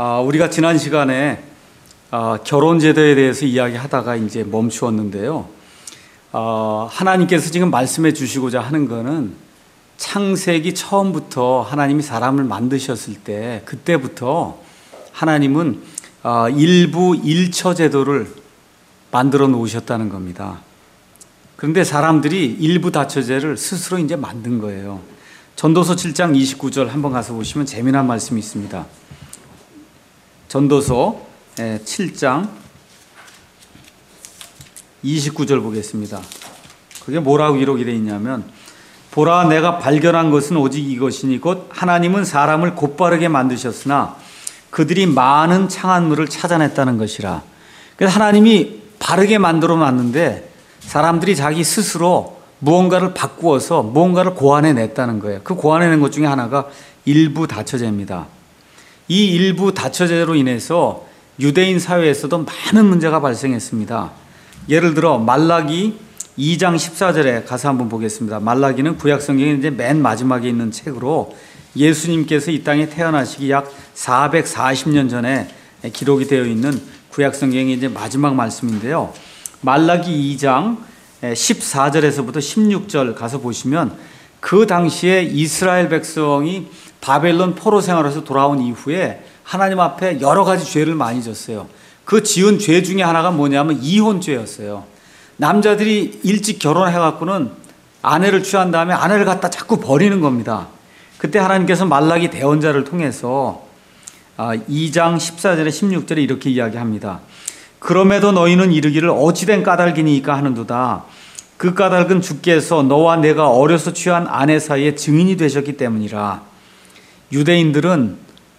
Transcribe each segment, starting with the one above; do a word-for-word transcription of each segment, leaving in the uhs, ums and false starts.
우리가 지난 시간에 결혼 제도에 대해서 이야기하다가 이제 멈추었는데요. 하나님께서 지금 말씀해 주시고자 하는 것은 창세기 처음부터 하나님이 사람을 만드셨을 때 그때부터 하나님은 일부 일처 제도를 만들어 놓으셨다는 겁니다. 그런데 사람들이 일부 다처제를 스스로 이제 만든 거예요. 전도서 칠 장 이십구 절 한번 가서 보시면 재미난 말씀이 있습니다. 전도서 칠 장 이십구 절 보겠습니다. 그게 뭐라고 기록이 되어 있냐면, 보라, 내가 발견한 것은 오직 이것이니 곧 하나님은 사람을 곧바르게 만드셨으나 그들이 많은 창한물을 찾아냈다는 것이라. 그래서 하나님이 바르게 만들어 놨는데 사람들이 자기 스스로 무언가를 바꾸어서 무언가를 고안해냈다는 거예요. 그 고안해낸 것 중에 하나가 일부 다처제입니다. 이 일부 다처제로 인해서 유대인 사회에서도 많은 문제가 발생했습니다. 예를 들어 말라기 이 장 십사 절에 가서 한번 보겠습니다. 말라기는 구약성경의 이제 맨 마지막에 있는 책으로 예수님께서 이 땅에 태어나시기 약 사백사십 년 전에 기록이 되어 있는 구약성경의 이제 마지막 말씀인데요. 말라기 이 장 십사 절에서부터 십육 절 가서 보시면 그 당시에 이스라엘 백성이 바벨론 포로 생활에서 돌아온 이후에 하나님 앞에 여러 가지 죄를 많이 졌어요. 그 지은 죄 중에 하나가 뭐냐면 이혼죄였어요. 남자들이 일찍 결혼해갖고는 아내를 취한 다음에 아내를 갖다 자꾸 버리는 겁니다. 그때 하나님께서 말라기 대언자를 통해서 이 장 십사 절에 십육 절에 이렇게 이야기합니다. 그럼에도 너희는 이르기를 어찌된 까닭이니까 하는도다. 그 까닭은 주께서 너와 내가 어려서 취한 아내 사이에 증인이 되셨기 때문이라. 유대인들은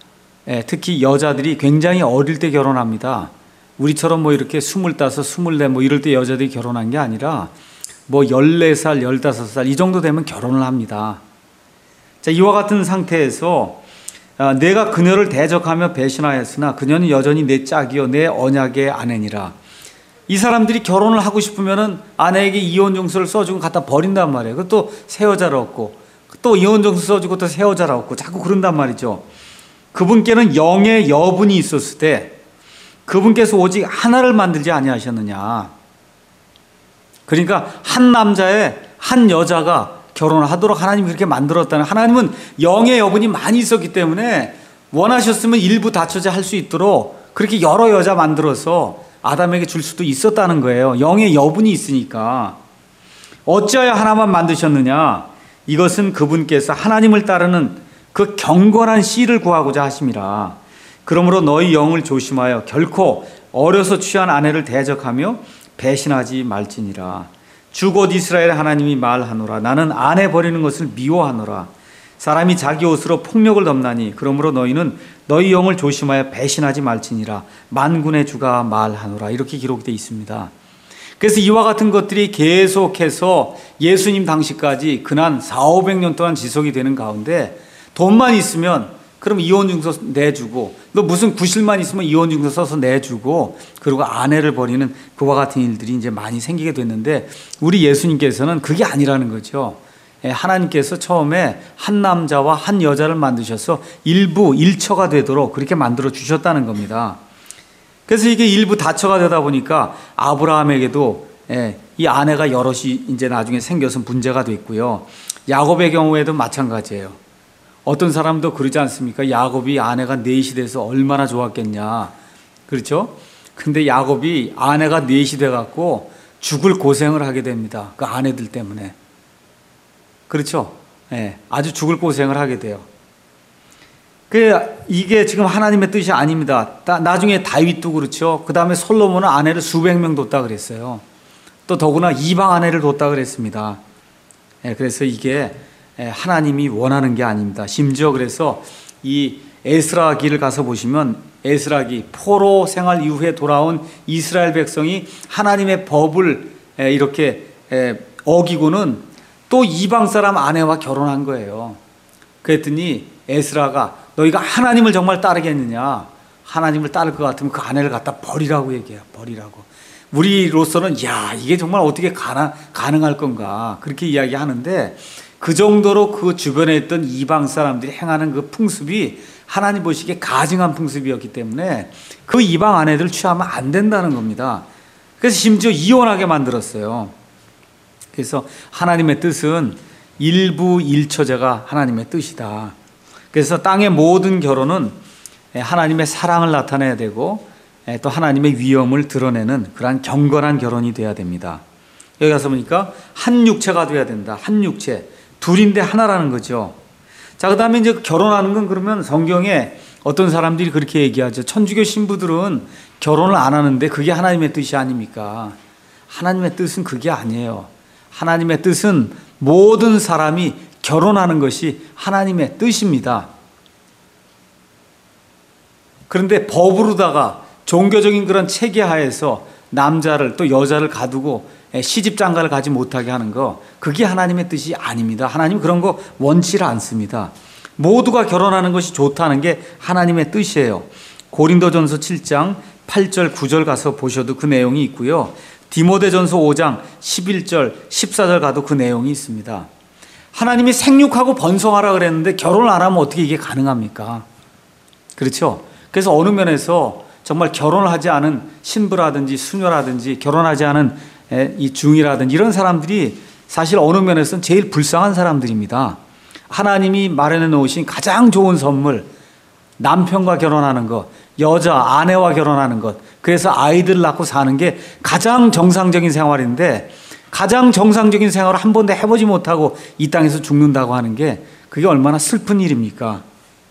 특히 여자들이 굉장히 어릴 때 결혼합니다. 우리처럼 뭐 이렇게 스물다섯, 스물네 뭐 이럴 때 여자들이 결혼한 게 아니라 뭐 열네 살, 열다섯 살 이 정도 되면 결혼을 합니다. 자, 이와 같은 상태에서 내가 그녀를 대적하며 배신하였으나 그녀는 여전히 내 짝이요 내 언약의 아내니라. 이 사람들이 결혼을 하고 싶으면은 아내에게 이혼 증서를 써주고 갖다 버린단 말이에요. 그것도 새 여자를 얻고 또 이혼 증서 써주고 또 새 여자를 얻고 자꾸 그런단 말이죠. 그분께는 영의 여분이 있었을 때 그분께서 오직 하나를 만들지 아니하셨느냐. 그러니까 한 남자에 한 여자가 결혼을 하도록 하나님이 그렇게 만들었다는, 하나님은 영의 여분이 많이 있었기 때문에 원하셨으면 일부 다처제 할 수 있도록 그렇게 여러 여자 만들어서 아담에게 줄 수도 있었다는 거예요. 영의 여분이 있으니까. 어찌하여 하나만 만드셨느냐. 이것은 그분께서 하나님을 따르는 그 경건한 씨를 구하고자 하심이라. 그러므로 너희 영을 조심하여 결코 어려서 취한 아내를 대적하며 배신하지 말지니라. 주 곧 이스라엘의 하나님이 말하노라. 나는 아내 버리는 것을 미워하노라. 사람이 자기 옷으로 폭력을 덮나니 그러므로 너희는 너희 영을 조심하여 배신하지 말지니라. 만군의 주가 말하노라. 이렇게 기록되어 있습니다. 그래서 이와 같은 것들이 계속해서 예수님 당시까지 근한 사오백 년 동안 지속이 되는 가운데 돈만 있으면 그럼 이혼증서 내주고, 너 무슨 구실만 있으면 이혼증서 써서 내주고, 그리고 아내를 버리는 그와 같은 일들이 이제 많이 생기게 됐는데, 우리 예수님께서는 그게 아니라는 거죠. 하나님께서 처음에 한 남자와 한 여자를 만드셔서 일부 일처가 되도록 그렇게 만들어 주셨다는 겁니다. 그래서 이게 일부 다처가 되다 보니까 아브라함에게도 이 아내가 여럿이 이제 나중에 생겨서 문제가 됐고요. 야곱의 경우에도 마찬가지예요. 어떤 사람도 그러지 않습니까? 야곱이 아내가 넷이 돼서 얼마나 좋았겠냐. 그렇죠? 근데 야곱이 아내가 넷이 돼갖고 죽을 고생을 하게 됩니다. 그 아내들 때문에. 그렇죠? 네, 아주 죽을 고생을 하게 돼요. 그 이게 지금 하나님의 뜻이 아닙니다. 나중에 다윗도 그렇죠. 그 다음에 솔로몬은 아내를 수백 명 뒀다 그랬어요. 또 더구나 이방 아내를 뒀다 그랬습니다. 네, 그래서 이게 하나님이 원하는 게 아닙니다. 심지어 그래서 이 에스라기를 가서 보시면 에스라기 포로 생활 이후에 돌아온 이스라엘 백성이 하나님의 법을 이렇게 어기고는 또 이방 사람 아내와 결혼한 거예요. 그랬더니 에스라가 너희가 하나님을 정말 따르겠느냐, 하나님을 따를 것 같으면 그 아내를 갖다 버리라고 얘기해요. 버리라고. 우리로서는 야 이게 정말 어떻게 가능, 가능할 건가 그렇게 이야기하는데, 그 정도로 그 주변에 있던 이방 사람들이 행하는 그 풍습이 하나님 보시기에 가증한 풍습이었기 때문에 그 이방 아내들 취하면 안 된다는 겁니다. 그래서 심지어 이혼하게 만들었어요. 그래서 하나님의 뜻은 일부 일처제가 하나님의 뜻이다. 그래서 땅의 모든 결혼은 하나님의 사랑을 나타내야 되고 또 하나님의 위엄을 드러내는 그러한 경건한 결혼이 돼야 됩니다. 여기 가서 보니까 한 육체가 돼야 된다. 한 육체. 둘인데 하나라는 거죠. 자, 그 다음에 이제 결혼하는 건 그러면 성경에 어떤 사람들이 그렇게 얘기하죠. 천주교 신부들은 결혼을 안 하는데 그게 하나님의 뜻이 아닙니까? 하나님의 뜻은 그게 아니에요. 하나님의 뜻은 모든 사람이 결혼하는 것이 하나님의 뜻입니다. 그런데 법으로다가 종교적인 그런 체계 하에서 남자를 또 여자를 가두고 시집 장가를 가지 못하게 하는 거, 그게 하나님의 뜻이 아닙니다. 하나님 그런 거 원치를 않습니다. 모두가 결혼하는 것이 좋다는 게 하나님의 뜻이에요. 고린도전서 칠 장 팔 절 구 절 가서 보셔도 그 내용이 있고요. 디모데전서 오 장 십일 절 십사 절 가도 그 내용이 있습니다. 하나님이 생육하고 번성하라 그랬는데 결혼을 안 하면 어떻게 이게 가능합니까? 그렇죠? 그래서 어느 면에서 정말 결혼을 하지 않은 신부라든지 수녀라든지 결혼하지 않은 이 중이라든지 이런 사람들이 사실 어느 면에서는 제일 불쌍한 사람들입니다. 하나님이 마련해 놓으신 가장 좋은 선물, 남편과 결혼하는 것, 여자, 아내와 결혼하는 것, 그래서 아이들 낳고 사는 게 가장 정상적인 생활인데 가장 정상적인 생활을 한 번도 해보지 못하고 이 땅에서 죽는다고 하는 게 그게 얼마나 슬픈 일입니까?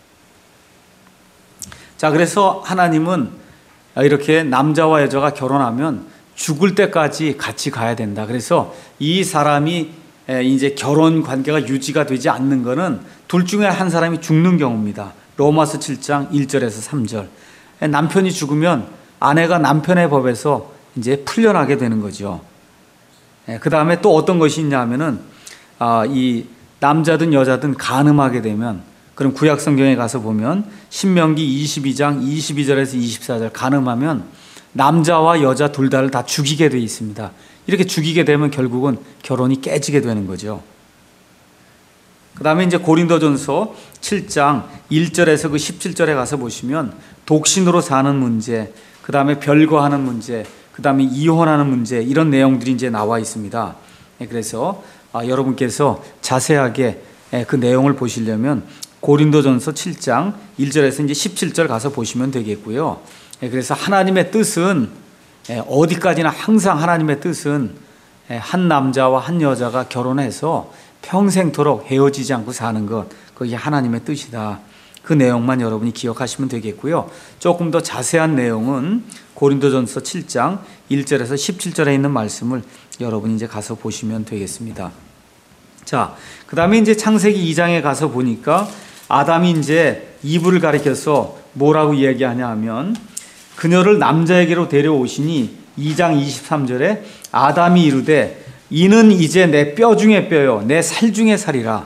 자, 그래서 하나님은 이렇게 남자와 여자가 결혼하면 죽을 때까지 같이 가야 된다. 그래서 이 사람이 이제 결혼 관계가 유지가 되지 않는 것은 둘 중에 한 사람이 죽는 경우입니다. 로마서 칠 장 일 절에서 삼 절. 남편이 죽으면 아내가 남편의 법에서 이제 풀려나게 되는 거죠. 그 다음에 또 어떤 것이 있냐면은 이 남자든 여자든 간음하게 되면, 그럼 구약 성경에 가서 보면 신명기 이십이 장 이십이 절에서 이십사 절, 간음하면 남자와 여자 둘 다를 다 죽이게 돼 있습니다. 이렇게 죽이게 되면 결국은 결혼이 깨지게 되는 거죠. 그 다음에 이제 고린도전서 칠 장 일 절에서 그 십칠 절에 가서 보시면 독신으로 사는 문제, 그 다음에 별거하는 문제, 그 다음에 이혼하는 문제, 이런 내용들이 이제 나와 있습니다. 그래서 여러분께서 자세하게 그 내용을 보시려면 고린도전서 칠 장 일 절에서 이제 십칠 절 가서 보시면 되겠고요. 그래서 하나님의 뜻은 어디까지나 항상 하나님의 뜻은 한 남자와 한 여자가 결혼해서 평생토록 헤어지지 않고 사는 것, 그게 하나님의 뜻이다. 그 내용만 여러분이 기억하시면 되겠고요. 조금 더 자세한 내용은 고린도전서 칠 장 일 절에서 십칠 절에 있는 말씀을 여러분이 이제 가서 보시면 되겠습니다. 자, 그 다음에 이제 창세기 이 장에 가서 보니까 아담이 이제 이브를 가리켜서 뭐라고 이야기하냐 하면, 그녀를 남자에게로 데려오시니 이 장 이십삼 절에 아담이 이르되 이는 이제 내 뼈 중에 뼈요 내 살 중에 살이라.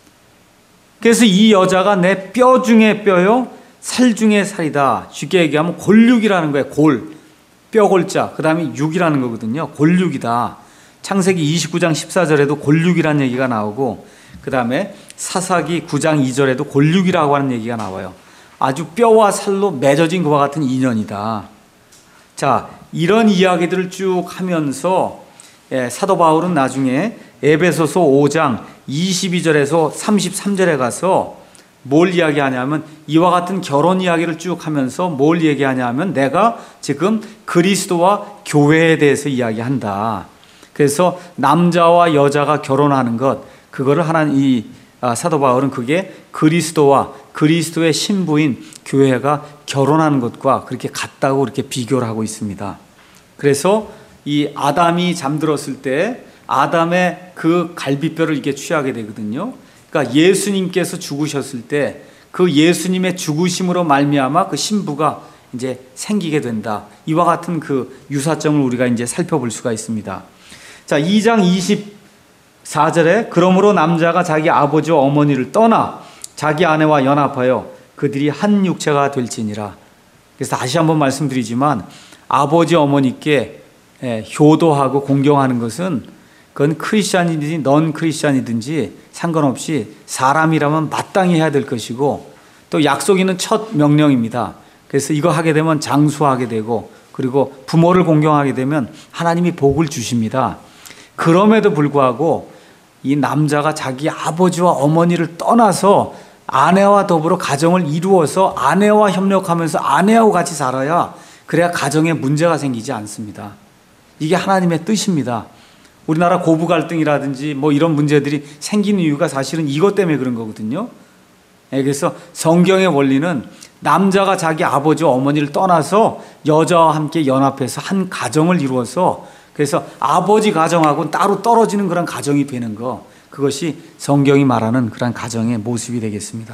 그래서 이 여자가 내 뼈 중에 뼈요 살 중에 살이다. 쉽게 얘기하면 골육이라는 거예요. 골, 뼈골자, 그 다음에 육이라는 거거든요. 골육이다. 창세기 이십구 장 십사 절에도 골육이라는 얘기가 나오고, 그 다음에 사사기 구 장 이 절에도 골육이라고 하는 얘기가 나와요. 아주 뼈와 살로 맺어진 것과 같은 인연이다. 자, 이런 이야기들을 쭉 하면서 예, 사도 바울은 나중에 에베소서 오 장 이십이 절에서 삼십삼 절에 가서 뭘 이야기하냐면, 이와 같은 결혼 이야기를 쭉 하면서 뭘 얘기하냐면 내가 지금 그리스도와 교회에 대해서 이야기한다. 그래서 남자와 여자가 결혼하는 것, 그거를 하나님, 이 아, 사도 바울은 그게 그리스도와 그리스도의 신부인 교회가 결혼하는 것과 그렇게 같다고 그렇게 비교를 하고 있습니다. 그래서 이 아담이 잠들었을 때 아담의 그 갈비뼈를 이렇게 취하게 되거든요. 그러니까 예수님께서 죽으셨을 때 그 예수님의 죽으심으로 말미암아 그 신부가 이제 생기게 된다. 이와 같은 그 유사점을 우리가 이제 살펴볼 수가 있습니다. 자, 이 장 이십사 절에 그러므로 남자가 자기 아버지와 어머니를 떠나 자기 아내와 연합하여 그들이 한 육체가 될지니라. 그래서 다시 한번 말씀드리지만 아버지 어머니께 효도하고 공경하는 것은 그건 크리스찬이든지 넌 크리스찬이든지 상관없이 사람이라면 마땅히 해야 될 것이고, 또 약속 있는 첫 명령입니다. 그래서 이거 하게 되면 장수하게 되고 그리고 부모를 공경하게 되면 하나님이 복을 주십니다. 그럼에도 불구하고 이 남자가 자기 아버지와 어머니를 떠나서 아내와 더불어 가정을 이루어서 아내와 협력하면서 아내하고 같이 살아야 그래야 가정에 문제가 생기지 않습니다. 이게 하나님의 뜻입니다. 우리나라 고부 갈등이라든지 뭐 이런 문제들이 생기는 이유가 사실은 이것 때문에 그런 거거든요. 그래서 성경의 원리는 남자가 자기 아버지와 어머니를 떠나서 여자와 함께 연합해서 한 가정을 이루어서 그래서 아버지 가정하고는 따로 떨어지는 그런 가정이 되는 거, 그것이 성경이 말하는 그런 가정의 모습이 되겠습니다.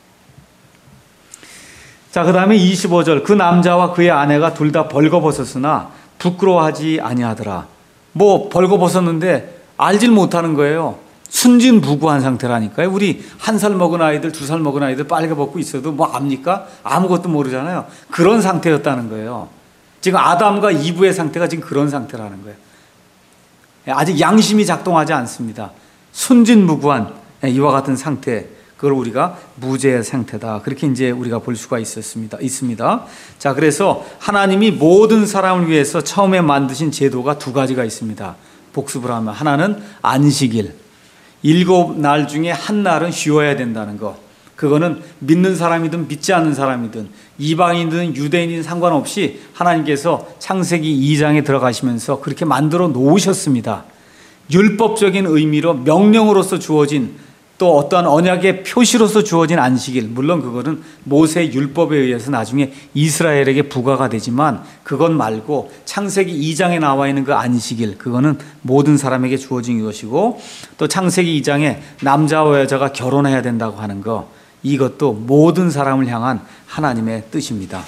자, 그 다음에 이십오 절, 그 남자와 그의 아내가 둘 다 벌거벗었으나 부끄러워하지 아니하더라. 뭐 벌거벗었는데 알질 못하는 거예요. 순진무구한 상태라니까요. 우리 한 살 먹은 아이들, 두 살 먹은 아이들 빨개 벗고 있어도 뭐 압니까? 아무것도 모르잖아요. 그런 상태였다는 거예요. 지금 아담과 이브의 상태가 지금 그런 상태라는 거예요. 아직 양심이 작동하지 않습니다. 순진무구한 이와 같은 상태, 그걸 우리가 무죄의 상태다. 그렇게 이제 우리가 볼 수가 있었습니다. 있습니다. 자, 그래서 하나님이 모든 사람을 위해서 처음에 만드신 제도가 두 가지가 있습니다. 복습을 하면 하나는 안식일, 일곱 날 중에 한 날은 쉬어야 된다는 거. 그거는 믿는 사람이든 믿지 않는 사람이든 이방인이든 유대인이든 상관없이 하나님께서 창세기 이 장에 들어가시면서 그렇게 만들어 놓으셨습니다. 율법적인 의미로 명령으로서 주어진 또 어떠한 언약의 표시로서 주어진 안식일, 물론 그거는 모세 율법에 의해서 나중에 이스라엘에게 부과가 되지만 그것 말고 창세기 이 장에 나와 있는 그 안식일, 그거는 모든 사람에게 주어진 것이고, 또 창세기 이 장에 남자와 여자가 결혼해야 된다고 하는 거, 이것도 모든 사람을 향한 하나님의 뜻입니다.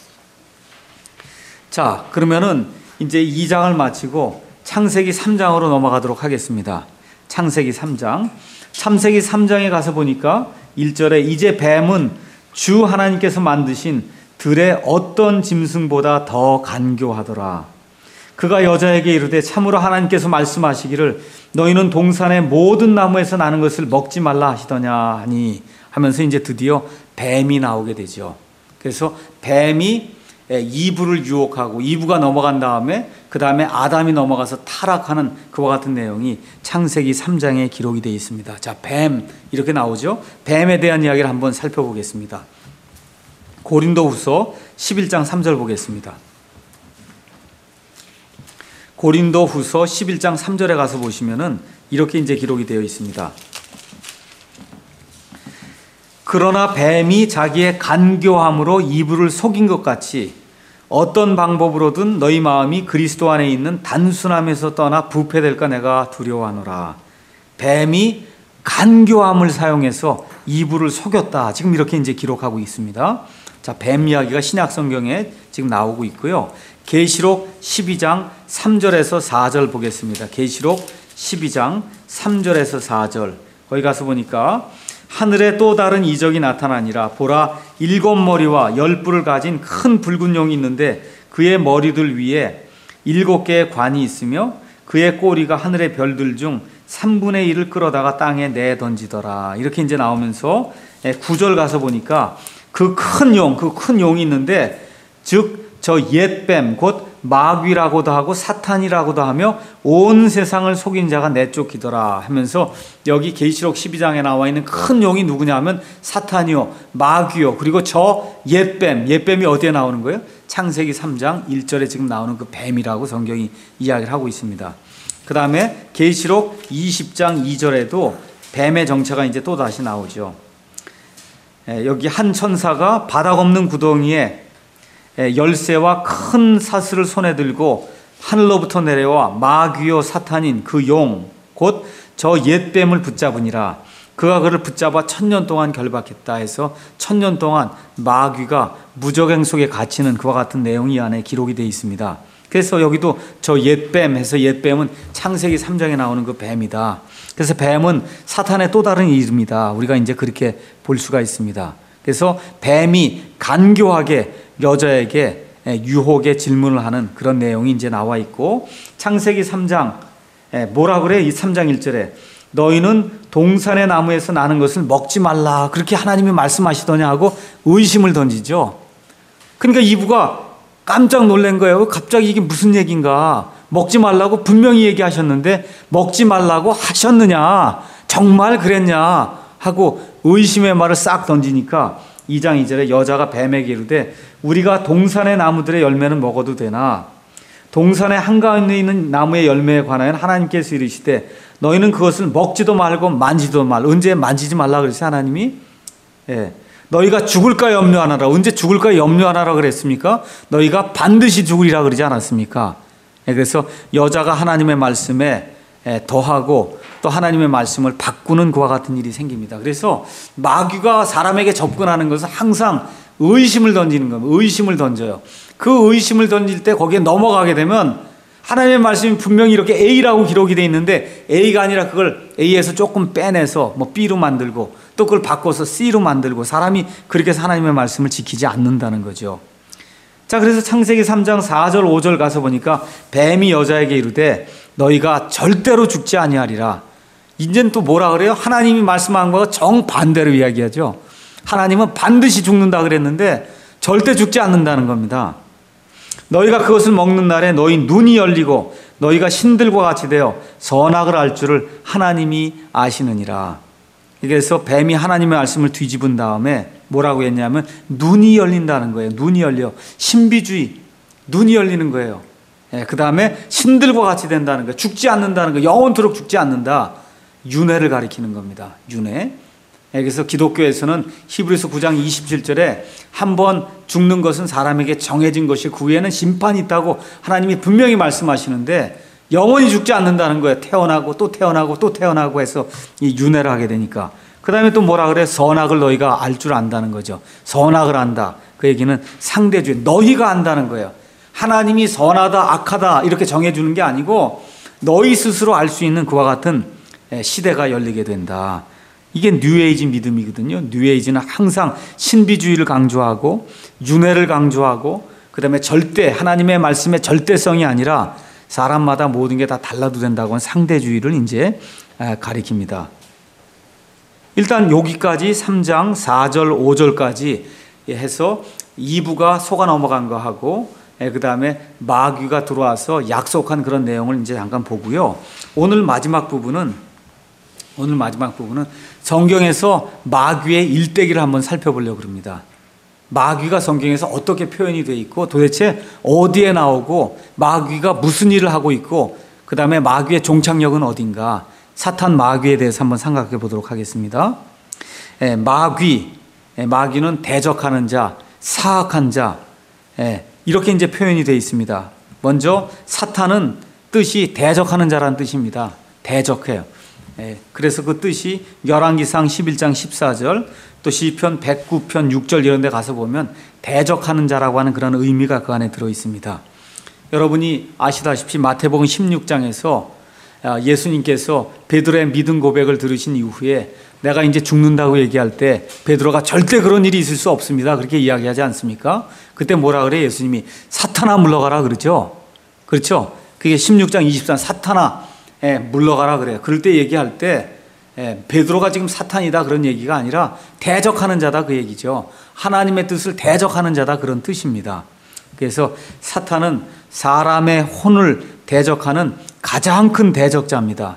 자, 그러면은 이제 이 장을 마치고 창세기 삼 장으로 넘어가도록 하겠습니다. 창세기 삼 장. 창세기 삼 장에 가서 보니까 일 절에 이제 뱀은 주 하나님께서 만드신 들의 어떤 짐승보다 더 간교하더라. 그가 여자에게 이르되 참으로 하나님께서 말씀하시기를 너희는 동산의 모든 나무에서 나는 것을 먹지 말라 하시더냐 하니 하면서 이제 드디어 뱀이 나오게 되죠. 그래서 뱀이 이브를 유혹하고 이브가 넘어간 다음에 그 다음에 아담이 넘어가서 타락하는 그와 같은 내용이 창세기 삼 장에 기록이 되어 있습니다. 자, 뱀 이렇게 나오죠. 뱀에 대한 이야기를 한번 살펴보겠습니다. 고린도후서 십일 장 삼 절 보겠습니다. 고린도후서 십일 장 삼 절에 가서 보시면은 이렇게 이제 기록이 되어 있습니다. 그러나 뱀이 자기의 간교함으로 이브를 속인 것 같이 어떤 방법으로든 너희 마음이 그리스도 안에 있는 단순함에서 떠나 부패될까 내가 두려워하노라. 뱀이 간교함을 사용해서 이브를 속였다. 지금 이렇게 이제 기록하고 있습니다. 자, 뱀 이야기가 신약 성경에 지금 나오고 있고요. 계시록 십이 장 삼 절에서 사 절 보겠습니다. 계시록 십이 장 삼 절에서 사 절. 거기 가서 보니까 하늘에 또 다른 이적이 나타나니라. 보라, 일곱 머리와 열 뿔을 가진 큰 붉은 용이 있는데 그의 머리들 위에 일곱 개의 관이 있으며 그의 꼬리가 하늘의 별들 중 삼분의 일을 끌어다가 땅에 내던지더라. 이렇게 이제 나오면서 구 절 가서 보니까 그 큰 용, 그 큰 용이 있는데 즉 저 옛뱀 곧 마귀라고도 하고 사탄이라고도 하며 온 세상을 속인 자가 내쫓기더라 하면서 여기 계시록 십이 장에 나와 있는 큰 용이 누구냐 하면 사탄이요 마귀요 그리고 저 옛뱀, 옛뱀이 어디에 나오는 거예요? 창세기 삼 장 일 절에 지금 나오는 그 뱀이라고 성경이 이야기를 하고 있습니다. 그 다음에 계시록 이십 장 이 절에도 뱀의 정체가 이제 또 다시 나오죠. 여기 한 천사가 바닥 없는 구덩이에 열쇠와 큰 사슬을 손에 들고 하늘로부터 내려와 마귀요 사탄인 그 용 곧 저 옛뱀을 붙잡으니라. 그가 그를 붙잡아 천년 동안 결박했다 해서 천년 동안 마귀가 무적행 속에 갇히는 그와 같은 내용이 이 안에 기록이 되어 있습니다. 그래서 여기도 저 옛뱀 해서 옛뱀은 창세기 삼 장에 나오는 그 뱀이다. 그래서 뱀은 사탄의 또 다른 이름이다. 우리가 이제 그렇게 볼 수가 있습니다. 그래서 뱀이 간교하게 여자에게 유혹의 질문을 하는 그런 내용이 이제 나와 있고 창세기 삼 장 뭐라 그래? 이 삼 장 일 절에 너희는 동산의 나무에서 나는 것을 먹지 말라. 그렇게 하나님이 말씀하시더냐 하고 의심을 던지죠. 그러니까 이브가 깜짝 놀란 거예요. 갑자기 이게 무슨 얘기인가. 먹지 말라고 분명히 얘기하셨는데 먹지 말라고 하셨느냐. 정말 그랬냐 하고 의심의 말을 싹 던지니까 이 장 이 절에 여자가 뱀에게 이르되 우리가 동산의 나무들의 열매는 먹어도 되나 동산의 한가운데 있는 나무의 열매에 관하여 하나님께서 이르시되 너희는 그것을 먹지도 말고 만지도 말. 언제 만지지 말라 그랬어요 하나님이? 예. 너희가 죽을까 염려하나라. 언제 죽을까 염려하나라 그랬습니까? 너희가 반드시 죽으리라 그러지 않았습니까? 예. 그래서 여자가 하나님의 말씀에 예, 더하고 또 하나님의 말씀을 바꾸는 그와 같은 일이 생깁니다. 그래서 마귀가 사람에게 접근하는 것은 항상 의심을 던지는 겁니다. 의심을 던져요. 그 의심을 던질 때 거기에 넘어가게 되면 하나님의 말씀이 분명히 이렇게 A라고 기록이 되어 있는데 A가 아니라 그걸 A에서 조금 빼내서 뭐 B로 만들고 또 그걸 바꿔서 C로 만들고 사람이 그렇게 해서 하나님의 말씀을 지키지 않는다는 거죠. 자, 그래서 창세기 삼 장 사 절 오 절 가서 보니까 뱀이 여자에게 이르되 너희가 절대로 죽지 아니하리라. 이제는 또 뭐라 그래요? 하나님이 말씀한 거가 정반대로 이야기하죠. 하나님은 반드시 죽는다 그랬는데 절대 죽지 않는다는 겁니다. 너희가 그것을 먹는 날에 너희 눈이 열리고 너희가 신들과 같이 되어 선악을 알 줄을 하나님이 아시느니라. 그래서 뱀이 하나님의 말씀을 뒤집은 다음에 뭐라고 했냐면 눈이 열린다는 거예요. 눈이 열려. 신비주의. 눈이 열리는 거예요. 예, 그 다음에 신들과 같이 된다는 거예요. 죽지 않는다는 거예요. 영원토록 죽지 않는다. 윤회를 가리키는 겁니다. 윤회. 그래서 기독교에서는 히브리서 구 장 이십칠 절에 한번 죽는 것은 사람에게 정해진 것이 그 후에는 심판이 있다고 하나님이 분명히 말씀하시는데 영원히 죽지 않는다는 거예요. 태어나고 또 태어나고 또 태어나고 해서 이 윤회를 하게 되니까. 그 다음에 또 뭐라 그래? 선악을 너희가 알 줄 안다는 거죠. 선악을 안다. 그 얘기는 상대주의. 너희가 안다는 거예요. 하나님이 선하다 악하다 이렇게 정해주는 게 아니고 너희 스스로 알 수 있는 그와 같은 시대가 열리게 된다. 이게 뉴에이지 믿음이거든요. 뉴에이지는 항상 신비주의를 강조하고 윤회를 강조하고 그 다음에 절대 하나님의 말씀의 절대성이 아니라 사람마다 모든 게 다 달라도 된다고 하는 상대주의를 이제 가리킵니다. 일단 여기까지 삼 장 사 절 오 절까지 해서 이 부가 속아 넘어간 거 하고 그 다음에 마귀가 들어와서 약속한 그런 내용을 이제 잠깐 보고요. 오늘 마지막 부분은 오늘 마지막 부분은 성경에서 마귀의 일대기를 한번 살펴보려고 합니다. 마귀가 성경에서 어떻게 표현이 되어 있고 도대체 어디에 나오고 마귀가 무슨 일을 하고 있고 그 다음에 마귀의 종착역은 어딘가 사탄 마귀에 대해서 한번 생각해 보도록 하겠습니다. 예, 마귀, 예, 마귀는 대적하는 자, 사악한 자 예, 이렇게 이제 표현이 되어 있습니다. 먼저 사탄은 뜻이 대적하는 자라는 뜻입니다. 대적해요. 예, 그래서 그 뜻이 열왕기상 십일 장 십사 절 또 시편 백구 편 육 절 이런 데 가서 보면 대적하는 자라고 하는 그런 의미가 그 안에 들어 있습니다. 여러분이 아시다시피 마태복음 십육 장에서 예수님께서 베드로의 믿음 고백을 들으신 이후에 내가 이제 죽는다고 얘기할 때 베드로가 절대 그런 일이 있을 수 없습니다. 그렇게 이야기하지 않습니까? 그때 뭐라 그래? 예수님이 사탄아 물러가라 그러죠. 그렇죠? 그게 십육 장 이십삼 사탄아 예, 물러가라 그래요. 그럴 때 얘기할 때 예, 베드로가 지금 사탄이다 그런 얘기가 아니라 대적하는 자다 그 얘기죠. 하나님의 뜻을 대적하는 자다 그런 뜻입니다. 그래서 사탄은 사람의 혼을 대적하는 가장 큰 대적자입니다.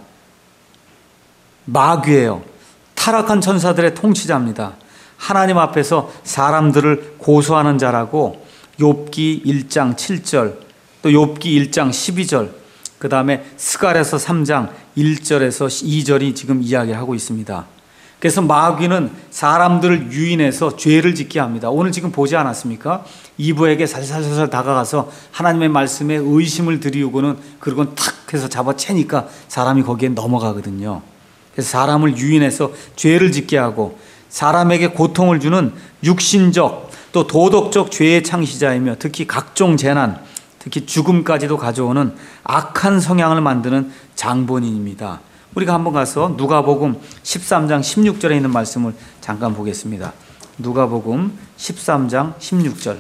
마귀예요. 타락한 천사들의 통치자입니다. 하나님 앞에서 사람들을 고소하는 자라고 욥기 일 장 칠 절 또 욥기 일 장 십이 절 그 다음에 스가랴서 삼 장 일 절에서 이 절이 지금 이야기하고 있습니다. 그래서 마귀는 사람들을 유인해서 죄를 짓게 합니다. 오늘 지금 보지 않았습니까? 이브에게 살살살살 다가가서 하나님의 말씀에 의심을 들이우고는 그리고 탁 해서 잡아채니까 사람이 거기에 넘어가거든요. 그래서 사람을 유인해서 죄를 짓게 하고 사람에게 고통을 주는 육신적 또 도덕적 죄의 창시자이며 특히 각종 재난 특히 죽음까지도 가져오는 악한 성향을 만드는 장본인입니다. 우리가 한번 가서 누가복음 십삼 장 십육 절에 있는 말씀을 잠깐 보겠습니다. 누가복음 십삼 장 십육 절.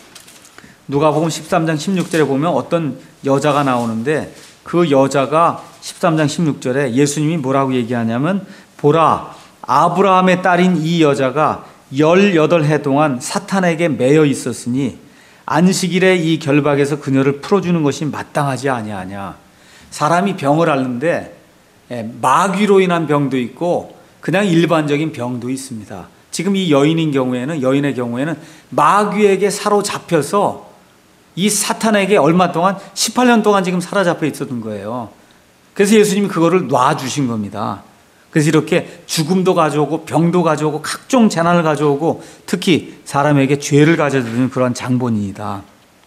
누가복음 십삼 장 십육 절에 보면 어떤 여자가 나오는데 그 여자가 십삼 장 십육 절에 예수님이 뭐라고 얘기하냐면 보라 아브라함의 딸인 이 여자가 열여덟 해 동안 사탄에게 매여 있었으니 안식일에 이 결박에서 그녀를 풀어주는 것이 마땅하지 아니하냐. 사람이 병을 앓는데 마귀로 인한 병도 있고 그냥 일반적인 병도 있습니다. 지금 이 여인인 경우에는 여인의 경우에는 마귀에게 사로잡혀서 이 사탄에게 얼마 동안 십팔 년 동안 지금 사로잡혀 있었던 거예요. 그래서 예수님이 그거를 놔주신 겁니다. 그래서 이렇게 죽음도 가져오고 병도 가져오고 각종 재난을 가져오고 특히 사람에게 죄를 가져다주는 그런 장본인이다.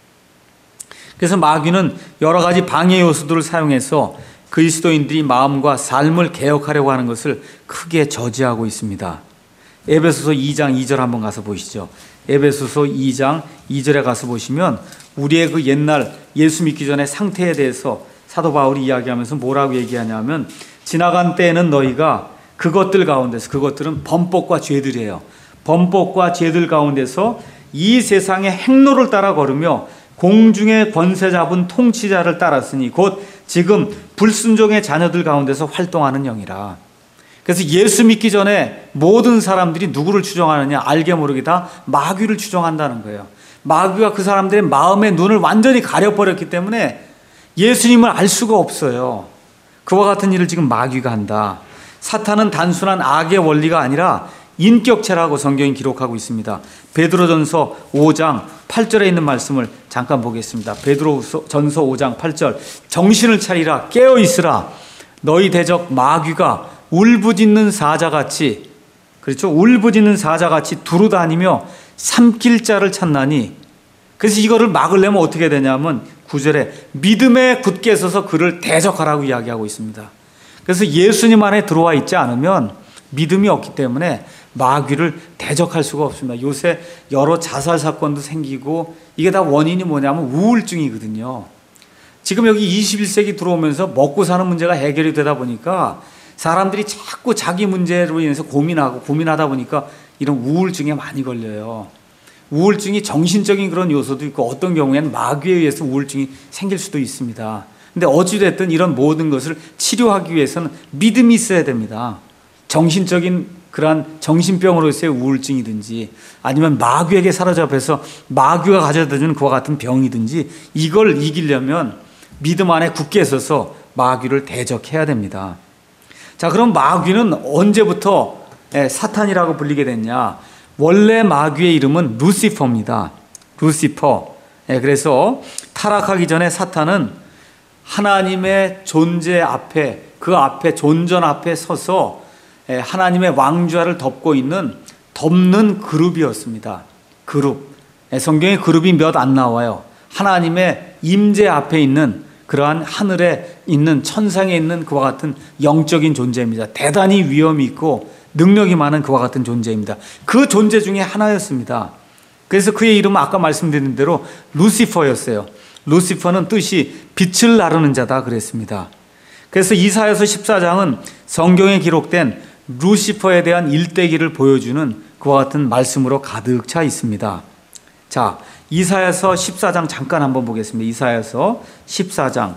그래서 마귀는 여러 가지 방해 요소들을 사용해서 그리스도인들이 마음과 삶을 개혁하려고 하는 것을 크게 저지하고 있습니다. 에베소서 이 장 이 절 한번 가서 보시죠. 에베소서 이 장 이 절에 가서 보시면 우리의 그 옛날 예수 믿기 전의 상태에 대해서 사도 바울이 이야기하면서 뭐라고 얘기하냐면 지나간 때에는 너희가 그것들 가운데서, 그것들은 범법과 죄들이에요. 범법과 죄들 가운데서 이 세상의 행로를 따라 걸으며 공중의 권세 잡은 통치자를 따랐으니 곧 지금 불순종의 자녀들 가운데서 활동하는 영이라. 그래서 예수 믿기 전에 모든 사람들이 누구를 추종하느냐, 알게 모르게 다 마귀를 추종한다는 거예요. 마귀가 그 사람들의 마음의 눈을 완전히 가려버렸기 때문에 예수님을 알 수가 없어요. 그와 같은 일을 지금 마귀가 한다. 사탄은 단순한 악의 원리가 아니라 인격체라고 성경이 기록하고 있습니다. 베드로전서 오 장 팔 절에 있는 말씀을 잠깐 보겠습니다. 베드로전서 오 장 팔 절 정신을 차리라 깨어 있으라 너희 대적 마귀가 울부짖는 사자같이, 그렇죠? 울부짖는 사자같이 두루다니며 삼킬 자를 찾나니. 그래서 이거를 막으려면 어떻게 되냐면 구 절에 믿음에 굳게 서서 그를 대적하라고 이야기하고 있습니다. 그래서 예수님 안에 들어와 있지 않으면 믿음이 없기 때문에 마귀를 대적할 수가 없습니다. 요새 여러 자살 사건도 생기고 이게 다 원인이 뭐냐면 우울증이거든요. 지금 여기 이십일 세기 들어오면서 먹고 사는 문제가 해결이 되다 보니까 사람들이 자꾸 자기 문제로 인해서 고민하고 고민하다 보니까 이런 우울증에 많이 걸려요. 우울증이 정신적인 그런 요소도 있고 어떤 경우에는 마귀에 의해서 우울증이 생길 수도 있습니다. 근데 어찌됐든 이런 모든 것을 치료하기 위해서는 믿음이 있어야 됩니다. 정신적인 그러한 정신병으로서의 우울증이든지 아니면 마귀에게 사로잡혀서 마귀가 가져다주는 그와 같은 병이든지 이걸 이기려면 믿음 안에 굳게 서서 마귀를 대적해야 됩니다. 자, 그럼 마귀는 언제부터 사탄이라고 불리게 됐냐? 원래 마귀의 이름은 루시퍼입니다. 루시퍼. 그래서 타락하기 전에 사탄은 하나님의 존재 앞에, 그 앞에 존전 앞에 서서 하나님의 왕좌를 덮고 있는 덮는 그룹이었습니다. 그룹. 성경에 그룹이 몇 안 나와요. 하나님의 임재 앞에 있는 그러한 하늘에 있는 천상에 있는 그와 같은 영적인 존재입니다. 대단히 위엄이 있고 능력이 많은 그와 같은 존재입니다. 그 존재 중에 하나였습니다. 그래서 그의 이름은 아까 말씀드린 대로 루시퍼였어요. 루시퍼는 뜻이 빛을 나르는 자다 그랬습니다. 그래서 이사야서 십사 장은 성경에 기록된 루시퍼에 대한 일대기를 보여주는 그와 같은 말씀으로 가득 차 있습니다. 자, 이사야서 십사 장 잠깐 한번 보겠습니다. 이사야서 십사 장.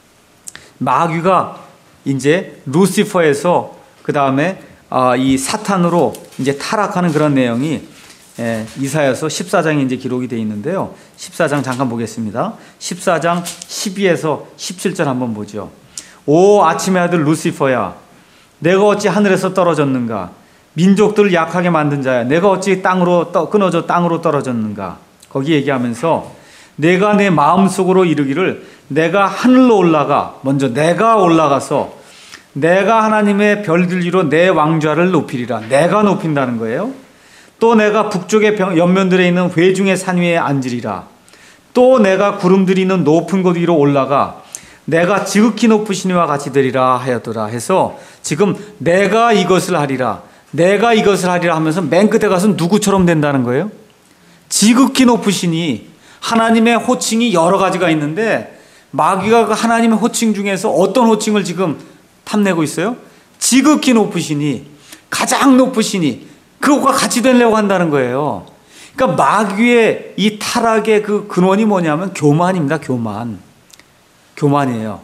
마귀가 이제 루시퍼에서 그 다음에 이 사탄으로 이제 타락하는 그런 내용이 이사야서 십사 장에 이제 기록이 되어 있는데요. 십사 장 잠깐 보겠습니다. 십사 장 십이에서 십칠 절 한번 보죠. 오 아침의 아들 루시퍼야, 내가 어찌 하늘에서 떨어졌는가? 민족들을 약하게 만든 자야, 내가 어찌 땅으로 떠, 끊어져 땅으로 떨어졌는가? 거기 얘기하면서 내가 내 마음속으로 이르기를 내가 하늘로 올라가, 먼저 내가 올라가서 내가 하나님의 별들 위로 내 왕좌를 높이리라. 내가 높인다는 거예요. 또 내가 북쪽의 옆면들에 있는 회중의 산 위에 앉으리라. 또 내가 구름들이 있는 높은 곳 위로 올라가 내가 지극히 높으신 이와 같이 되리라 하였더라 해서 지금 내가 이것을 하리라, 내가 이것을 하리라 하면서 맨 끝에 가서 누구처럼 된다는 거예요? 지극히 높으시니. 하나님의 호칭이 여러 가지가 있는데 마귀가 그 하나님의 호칭 중에서 어떤 호칭을 지금 탐내고 있어요? 지극히 높으시니, 가장 높으시니, 그것과 같이 되려고 한다는 거예요. 그러니까 마귀의 이 타락의 그 근원이 뭐냐면 교만입니다. 교만. 교만이에요.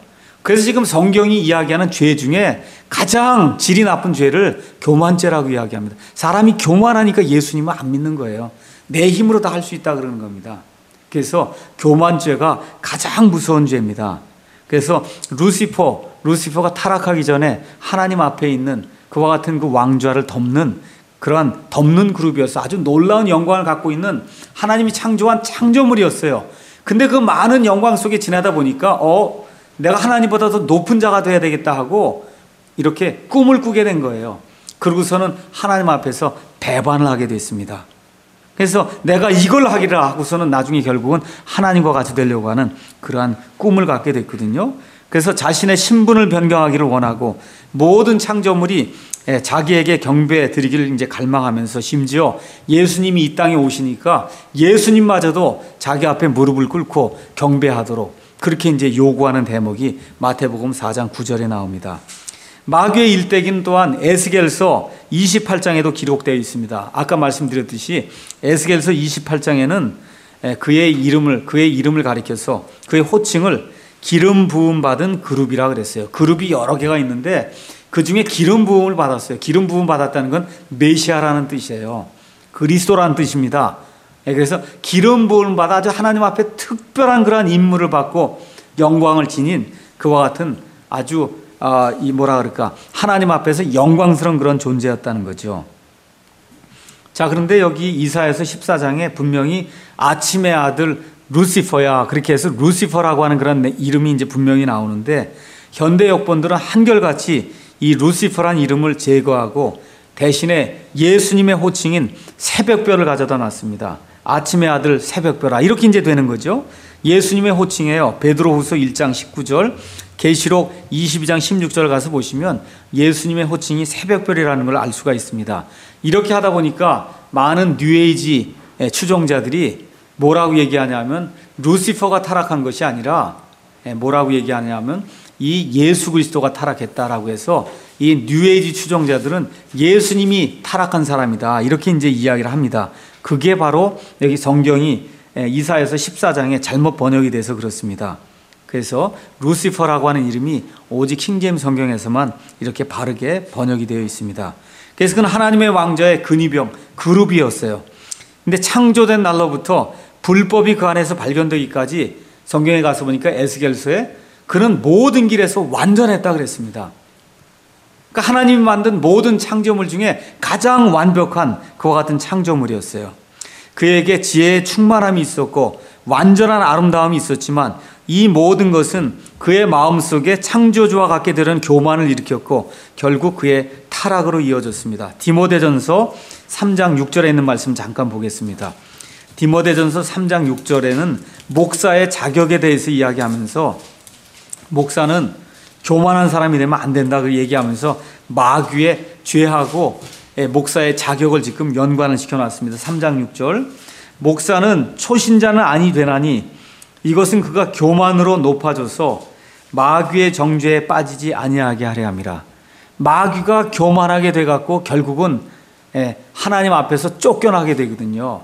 그래서 지금 성경이 이야기하는 죄 중에 가장 질이 나쁜 죄를 교만죄라고 이야기합니다. 사람이 교만하니까 예수님을 안 믿는 거예요. 내 힘으로 다 할 수 있다 그러는 겁니다. 그래서 교만죄가 가장 무서운 죄입니다. 그래서 루시퍼, 루시퍼가 타락하기 전에 하나님 앞에 있는 그와 같은 그 왕좌를 덮는 그러한 덮는 그룹이었어. 아주 놀라운 영광을 갖고 있는 하나님이 창조한 창조물이었어요. 근데 그 많은 영광 속에 지나다 보니까 어 내가 하나님보다 더 높은 자가 돼야 되겠다 하고 이렇게 꿈을 꾸게 된 거예요. 그러고서는 하나님 앞에서 배반을 하게 됐습니다. 그래서 내가 이걸 하기를 하고서는 나중에 결국은 하나님과 같이 되려고 하는 그러한 꿈을 갖게 됐거든요. 그래서 자신의 신분을 변경하기를 원하고 모든 창조물이 자기에게 경배 드리기를 이제 갈망하면서 심지어 예수님이 이 땅에 오시니까 예수님마저도 자기 앞에 무릎을 꿇고 경배하도록 그렇게 이제 요구하는 대목이 마태복음 사 장 구 절에 나옵니다. 마귀의 일대기는 또한 에스겔서 이십팔 장에도 기록되어 있습니다. 아까 말씀드렸듯이 에스겔서 이십팔 장에는 그의 이름을 그의 이름을 가리켜서 그의 호칭을 기름 부음 받은 그룹이라 그랬어요. 그룹이 여러 개가 있는데 그 중에 기름 부음을 받았어요. 기름 부음 받았다는 건 메시아라는 뜻이에요. 그리스도라는 뜻입니다. 그래서 기름 부음을 받아 아주 하나님 앞에 특별한 그러한 임무를 받고 영광을 지닌 그와 같은 아주 아, 이 뭐라 그럴까 하나님 앞에서 영광스러운 그런 존재였다는 거죠. 자, 그런데 여기 이사야서 십사 장에 분명히 아침의 아들 루시퍼야 그렇게 해서 루시퍼라고 하는 그런 이름이 이제 분명히 나오는데 현대 역본들은 한결같이 이 루시퍼란 이름을 제거하고 대신에 예수님의 호칭인 새벽별을 가져다 놨습니다. 아침의 아들 새벽별아 이렇게 이제 되는 거죠. 예수님의 호칭이에요. 베드로후서 일 장 십구 절, 계시록 이십이 장 십육 절 가서 보시면 예수님의 호칭이 새벽별이라는 걸 알 수가 있습니다. 이렇게 하다 보니까 많은 뉴에이지 추종자들이 뭐라고 얘기하냐면 루시퍼가 타락한 것이 아니라 뭐라고 얘기하냐면 이 예수 그리스도가 타락했다라고 해서 이 뉴에이지 추종자들은 예수님이 타락한 사람이다 이렇게 이제 이야기를 합니다. 그게 바로 여기 성경이 이사야서 십사 장에 잘못 번역이 돼서 그렇습니다. 그래서 루시퍼라고 하는 이름이 오직 킹제임스 성경에서만 이렇게 바르게 번역이 되어 있습니다. 그래서 그는 하나님의 왕좌의 근위병 그룹이었어요. 근데 창조된 날로부터 불법이 그 안에서 발견되기까지 성경에 가서 보니까 에스겔서에 그는 모든 길에서 완전했다 그랬습니다. 그러니까 하나님이 만든 모든 창조물 중에 가장 완벽한 그와 같은 창조물이었어요. 그에게 지혜의 충만함이 있었고 완전한 아름다움이 있었지만 이 모든 것은 그의 마음속에 창조주와 같게 되는 교만을 일으켰고 결국 그의 타락으로 이어졌습니다. 디모데전서 삼 장 육 절에 있는 말씀 잠깐 보겠습니다. 디모데전서 삼 장 육 절에는 목사의 자격에 대해서 이야기하면서 목사는 교만한 사람이 되면 안 된다 그 얘기하면서 마귀의 죄하고 목사의 자격을 지금 연관을 시켜놨습니다. 삼 장 육 절 목사는 초신자는 아니 되나니 이것은 그가 교만으로 높아져서 마귀의 정죄에 빠지지 아니하게 하려 함이라. 마귀가 교만하게 돼갖고 결국은 하나님 앞에서 쫓겨나게 되거든요.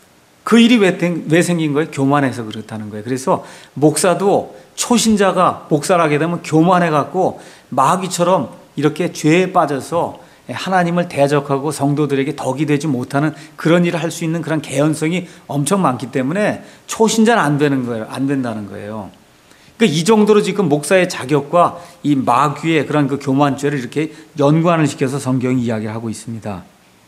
그 일이 왜, 왜 생긴 거예요? 교만해서 그렇다는 거예요. 그래서 목사도 초신자가 목사를 하게 되면 교만해갖고 마귀처럼 이렇게 죄에 빠져서 하나님을 대적하고 성도들에게 덕이 되지 못하는 그런 일을 할 수 있는 그런 개연성이 엄청 많기 때문에 초신자는 안 되는 거예요. 안 된다는 거예요. 그러니까 이 정도로 지금 목사의 자격과 이 마귀의 그런 그 교만죄를 이렇게 연관을 시켜서 성경이 이야기를 하고 있습니다.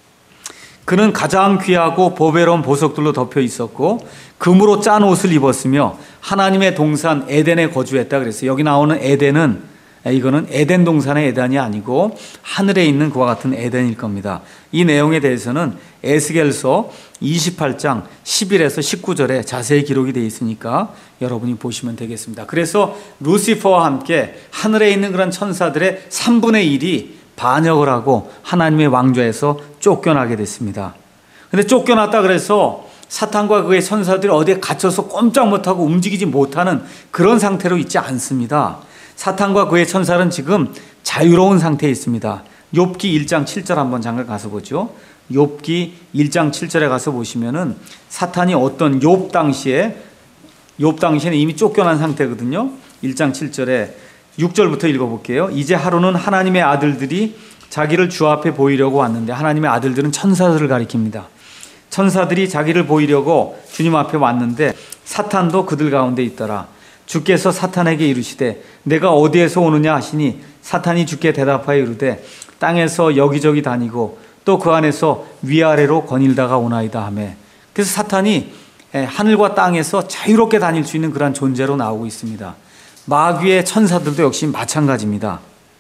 그는 가장 귀하고 보배로운 보석들로 덮여 있었고 금으로 짠 옷을 입었으며 하나님의 동산 에덴에 거주했다 그랬어요. 여기 나오는 에덴은 이거는 에덴 동산의 에덴이 아니고 하늘에 있는 그와 같은 에덴일 겁니다. 이 내용에 대해서는 에스겔서 이십팔 장 십일에서 십구 절에 자세히 기록이 되어 있으니까 여러분이 보시면 되겠습니다. 그래서 루시퍼와 함께 하늘에 있는 그런 천사들의 삼분의 일이 반역을 하고 하나님의 왕좌에서 쫓겨나게 됐습니다. 근데 쫓겨났다 그래서 사탄과 그의 천사들이 어디에 갇혀서 꼼짝 못하고 움직이지 못하는 그런 상태로 있지 않습니다. 사탄과 그의 천사는 지금 자유로운 상태에 있습니다. 욥기 일 장 칠 절 한번 잠깐 가서 보죠. 욥기 일 장 칠 절에 가서 보시면은 사탄이 어떤 욥 당시에 욥 당시에는 이미 쫓겨난 상태거든요. 일 장 칠 절에 육 절부터 읽어볼게요. 이제 하루는 하나님의 아들들이 자기를 주 앞에 보이려고 왔는데, 하나님의 아들들은 천사들을 가리킵니다. 천사들이 자기를 보이려고 주님 앞에 왔는데 사탄도 그들 가운데 있더라. 주께서 사탄에게 이르시되 내가 어디에서 오느냐 하시니 사탄이 주께 대답하여 이르되 땅에서 여기저기 다니고 또 그 안에서 위아래로 거닐다가 오나이다 하매. 그래서 사탄이 하늘과 땅에서 자유롭게 다닐 수 있는 그런 존재로 나오고 있습니다. 마귀의 천사들도 역시 마찬가지입니다.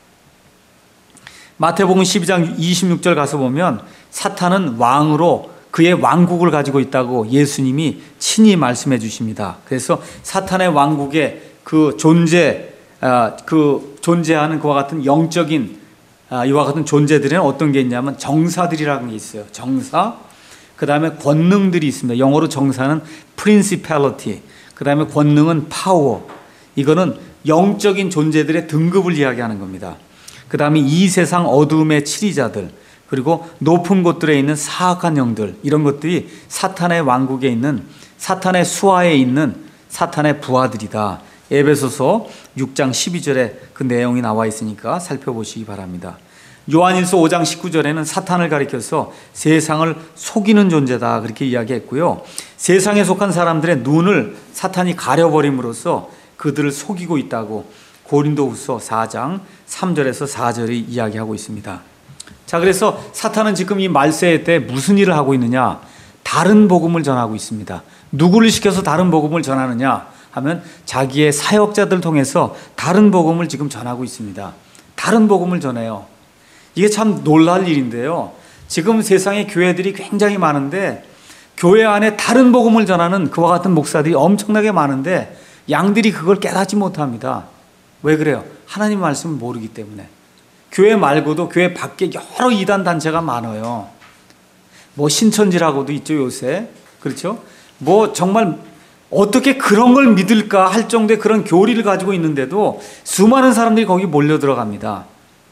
마태복음 십이 장 이십육 절 가서 보면 사탄은 왕으로 그의 왕국을 가지고 있다고 예수님이 친히 말씀해 주십니다. 그래서 사탄의 왕국의 그 존재, 그 존재하는 그와 같은 영적인 이와 같은 존재들에는 어떤 게 있냐면 정사들이라는 게 있어요. 정사, 그 다음에 권능들이 있습니다. 영어로 정사는 principality, 그 다음에 권능은 power. 이거는 영적인 존재들의 등급을 이야기하는 겁니다. 그 다음에 이 세상 어두움의 치리자들, 그리고 높은 곳들에 있는 사악한 영들, 이런 것들이 사탄의 왕국에 있는, 사탄의 수하에 있는 사탄의 부하들이다. 에베소서 육 장 십이 절에 그 내용이 나와 있으니까 살펴보시기 바랍니다. 요한일서 오 장 십구 절에는 사탄을 가리켜서 세상을 속이는 존재다, 그렇게 이야기했고요. 세상에 속한 사람들의 눈을 사탄이 가려버림으로써 그들을 속이고 있다고 고린도후서 사 장 삼 절에서 사 절이 이야기하고 있습니다. 자, 그래서 사탄은 지금 이 말세 때 무슨 일을 하고 있느냐? 다른 복음을 전하고 있습니다. 누구를 시켜서 다른 복음을 전하느냐 하면 자기의 사역자들 통해서 다른 복음을 지금 전하고 있습니다. 다른 복음을 전해요. 이게 참 놀랄 일인데요. 지금 세상에 교회들이 굉장히 많은데 교회 안에 다른 복음을 전하는 그와 같은 목사들이 엄청나게 많은데 양들이 그걸 깨닫지 못합니다. 왜 그래요? 하나님 말씀을 모르기 때문에. 교회 말고도 교회 밖에 여러 이단 단체가 많아요. 뭐 신천지라고도 있죠, 요새. 그렇죠? 뭐 정말 어떻게 그런 걸 믿을까 할 정도의 그런 교리를 가지고 있는데도 수많은 사람들이 거기 몰려 들어갑니다.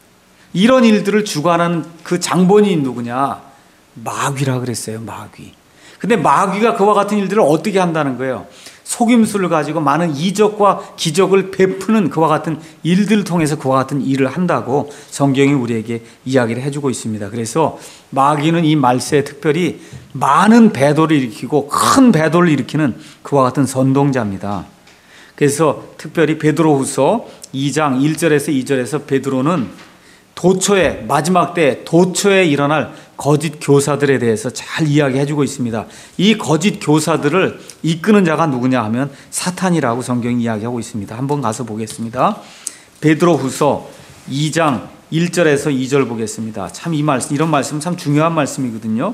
이런 일들을 주관하는 그 장본인이 누구냐? 마귀라 그랬어요, 마귀. 근데 마귀가 그와 같은 일들을 어떻게 한다는 거예요? 속임수를 가지고 많은 이적과 기적을 베푸는 그와 같은 일들을 통해서 그와 같은 일을 한다고 성경이 우리에게 이야기를 해주고 있습니다. 그래서 마귀는 이 말세에 특별히 많은 배도를 일으키고 큰 배도를 일으키는 그와 같은 선동자입니다. 그래서 특별히 베드로후서 이 장 일 절에서 이 절에서 베드로는 도처에, 마지막 때 도처에 일어날 거짓 교사들에 대해서 잘 이야기해 주고 있습니다. 이 거짓 교사들을 이끄는 자가 누구냐 하면 사탄이라고 성경이 이야기하고 있습니다. 한번 가서 보겠습니다. 베드로후서 이 장 일 절에서 이 절 보겠습니다. 참 이 말씀, 이런 말씀 참 중요한 말씀이거든요.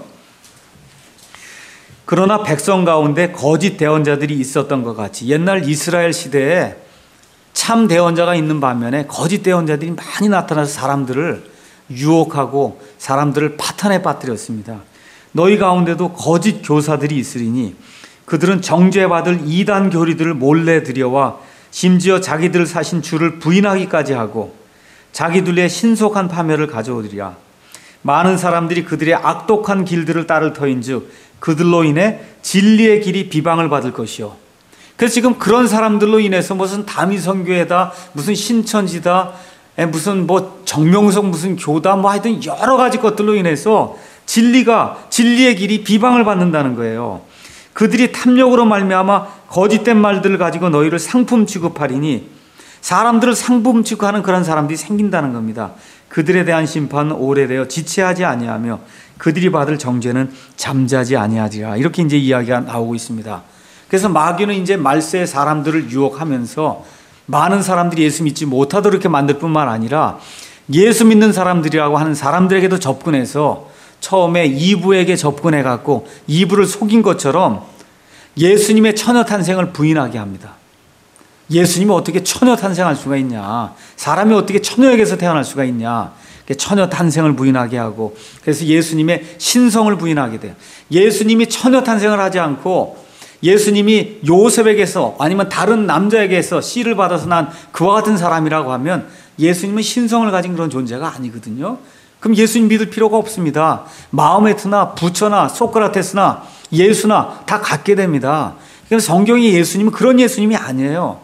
그러나 백성 가운데 거짓 대언자들이 있었던 것 같이 옛날 이스라엘 시대에 참 대언자가 있는 반면에 거짓 대언자들이 많이 나타나서 사람들을 유혹하고 사람들을 파탄에 빠뜨렸습니다. 너희 가운데도 거짓 교사들이 있으리니 그들은 정죄받을 이단 교리들을 몰래 들여와 심지어 자기들 사신 주를 부인하기까지 하고 자기들의 신속한 파멸을 가져오리라. 많은 사람들이 그들의 악독한 길들을 따를 터인즉 그들로 인해 진리의 길이 비방을 받을 것이요. 그래서 지금 그런 사람들로 인해서 무슨 다미선교회다, 무슨 신천지다, 무슨 뭐 정명석 무슨 교다, 뭐 하여튼 여러 가지 것들로 인해서 진리가, 진리의 길이 비방을 받는다는 거예요. 그들이 탐욕으로 말미암아 거짓된 말들을 가지고 너희를 상품 취급하리니 사람들을 상품 취급하는 그런 사람들이 생긴다는 겁니다. 그들에 대한 심판은 오래되어 지체하지 아니하며 그들이 받을 정죄는 잠자지 아니하리라. 이렇게 이제 이야기가 나오고 있습니다. 그래서 마귀는 이제 말세의 사람들을 유혹하면서 많은 사람들이 예수 믿지 못하도록 이렇게 만들 뿐만 아니라 예수 믿는 사람들이라고 하는 사람들에게도 접근해서 처음에 이브에게 접근해갖고 이브를 속인 것처럼 예수님의 처녀 탄생을 부인하게 합니다. 예수님이 어떻게 처녀 탄생할 수가 있냐? 사람이 어떻게 처녀에게서 태어날 수가 있냐? 처녀 탄생을 부인하게 하고 그래서 예수님의 신성을 부인하게 돼요. 예수님이 처녀 탄생을 하지 않고 예수님이 요셉에게서 아니면 다른 남자에게서 씨를 받아서 난 그와 같은 사람이라고 하면 예수님은 신성을 가진 그런 존재가 아니거든요. 그럼 예수님 믿을 필요가 없습니다. 마호메트나 부처나 소크라테스나 예수나 다 갖게 됩니다. 그래서 성경의 예수님은 그런 예수님이 아니에요.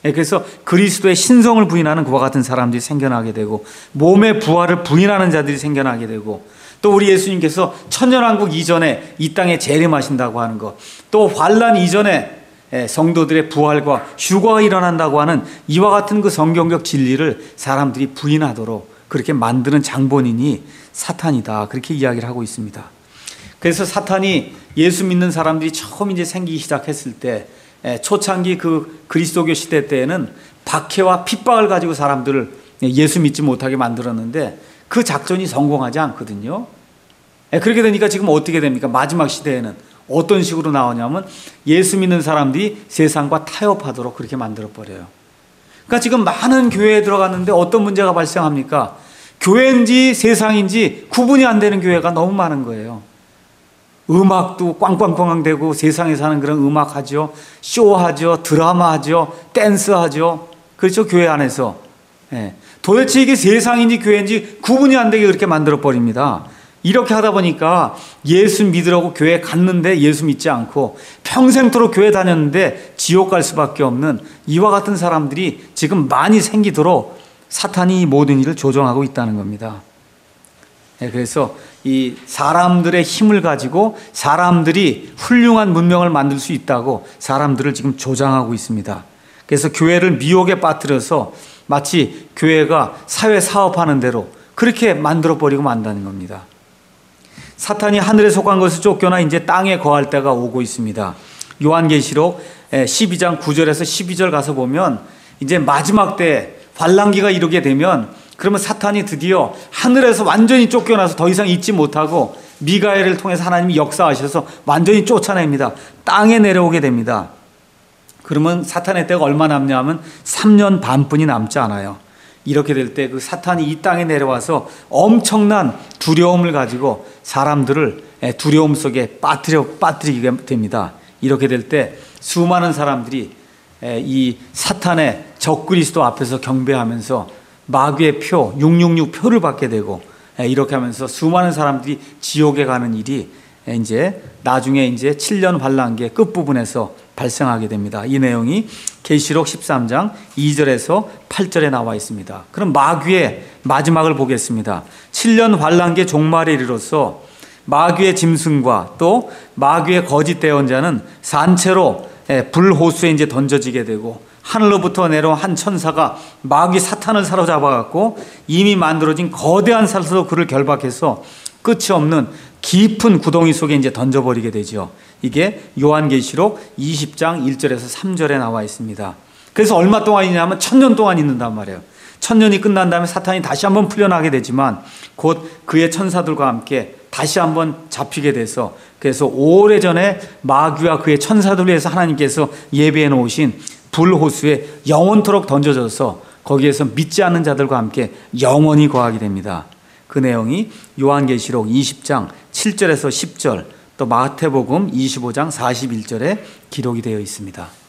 그래서 그리스도의 신성을 부인하는 그와 같은 사람들이 생겨나게 되고, 몸의 부활을 부인하는 자들이 생겨나게 되고, 또 우리 예수님께서 천년왕국 이전에 이 땅에 재림하신다고 하는 것, 또 환란 이전에 성도들의 부활과 휴거가 일어난다고 하는 이와 같은 그 성경적 진리를 사람들이 부인하도록 그렇게 만드는 장본인이 사탄이다, 그렇게 이야기를 하고 있습니다. 그래서 사탄이 예수 믿는 사람들이 처음 이제 생기기 시작했을 때, 초창기 그 그리스도교 시대 때에는 박해와 핍박을 가지고 사람들을 예수 믿지 못하게 만들었는데 그 작전이 성공하지 않거든요. 그렇게 되니까 지금 어떻게 됩니까? 마지막 시대에는 어떤 식으로 나오냐면 예수 믿는 사람들이 세상과 타협하도록 그렇게 만들어버려요. 그러니까 지금 많은 교회에 들어갔는데 어떤 문제가 발생합니까? 교회인지 세상인지 구분이 안 되는 교회가 너무 많은 거예요. 음악도 꽝꽝꽝꽝 되고 세상에 사는 그런 음악 하죠, 쇼하죠, 드라마 하죠, 댄스 하죠. 그렇죠, 교회 안에서. 예. 도대체 이게 세상인지 교회인지 구분이 안 되게 그렇게 만들어 버립니다. 이렇게 하다 보니까 예수 믿으라고 교회 갔는데 예수 믿지 않고 평생토록 교회 다녔는데 지옥 갈 수밖에 없는 이와 같은 사람들이 지금 많이 생기도록 사탄이 이 모든 일을 조종하고 있다는 겁니다. 그래서 이 사람들의 힘을 가지고 사람들이 훌륭한 문명을 만들 수 있다고 사람들을 지금 조장하고 있습니다. 그래서 교회를 미혹에 빠뜨려서 마치 교회가 사회 사업하는 대로 그렇게 만들어버리고 만다는 겁니다. 사탄이 하늘에 속한 것을 쫓겨나 이제 땅에 거할 때가 오고 있습니다. 요한계시록 십이 장 구 절에서 십이 절 가서 보면 이제 마지막 때 환란기가 이르게 되면 그러면 사탄이 드디어 하늘에서 완전히 쫓겨나서 더 이상 있지 못하고 미가엘을 통해서 하나님이 역사하셔서 완전히 쫓아냅니다. 땅에 내려오게 됩니다. 그러면 사탄의 때가 얼마 남냐 하면 삼 년 반뿐이 남지 않아요. 이렇게 될 때 그 사탄이 이 땅에 내려와서 엄청난 두려움을 가지고 사람들을 두려움 속에 빠뜨려, 빠뜨리게 됩니다. 이렇게 될 때 수많은 사람들이 이 사탄의 적그리스도 앞에서 경배하면서 마귀의 표, 육육육 표를 받게 되고 이렇게 하면서 수많은 사람들이 지옥에 가는 일이 이제 나중에 이제 칠 년 환란기의 끝부분에서 발생하게 됩니다. 이 내용이 계시록 십삼 장 이 절에서 팔 절에 나와 있습니다. 그럼 마귀의 마지막을 보겠습니다. 칠 년 환란기의 종말에 이르러서 마귀의 짐승과 또 마귀의 거짓 대언자는 산채로 불호수에 이제 던져지게 되고 하늘로부터 내려온 한 천사가 마귀 사탄을 사로잡아갖고 이미 만들어진 거대한 살로 그를 결박해서 끝이 없는 깊은 구덩이 속에 이제 던져버리게 되죠. 이게 요한계시록 이십 장 일 절에서 삼 절에 나와 있습니다. 그래서 얼마 동안이냐면 천년 동안 있는단 말이에요. 천년이 끝난 다음에 사탄이 다시 한번 풀려나게 되지만 곧 그의 천사들과 함께 다시 한번 잡히게 돼서 그래서 오래전에 마귀와 그의 천사들을 위해서 하나님께서 예비해 놓으신 불호수에 영원토록 던져져서 거기에서 믿지 않는 자들과 함께 영원히 거하게 됩니다. 그 내용이 요한계시록 이십 장 칠 절에서 십 절 또 마태복음 이십오 장 사십일 절에 기록이 되어 있습니다.